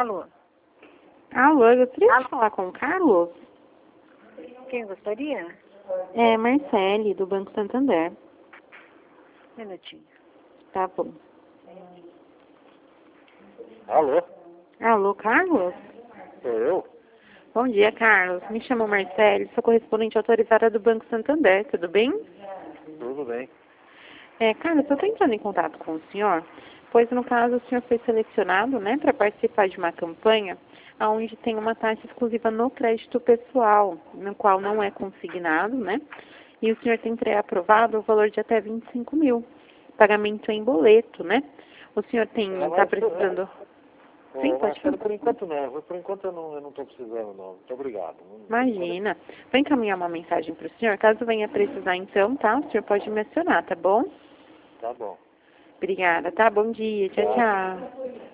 Alô? Alô, eu gostaria de falar com o Carlos. Quem gostaria? É Marcele, do Banco Santander. Um minutinho. Tá bom. Alô? Alô, Carlos? Sou eu? Bom dia, Carlos. Me chamo Marcele, sou correspondente autorizada do Banco Santander, tudo bem? Tudo bem. Carlos, eu estou entrando em contato com o senhor, pois no caso o senhor foi selecionado, né, para participar de uma campanha onde tem uma taxa exclusiva no crédito pessoal, no qual não é consignado, né? E o senhor tem pré-aprovado o valor de até 25 mil, pagamento em boleto, né? O senhor está precisando... Sim, pode falar. Por enquanto não. Por enquanto eu não estou precisando, não. Muito obrigado. Imagina. Vou encaminhar uma mensagem para o senhor. Caso venha precisar, então, tá? O senhor pode me acionar, tá bom? Tá bom. Obrigada, tá? Bom dia. Tchau, tchau.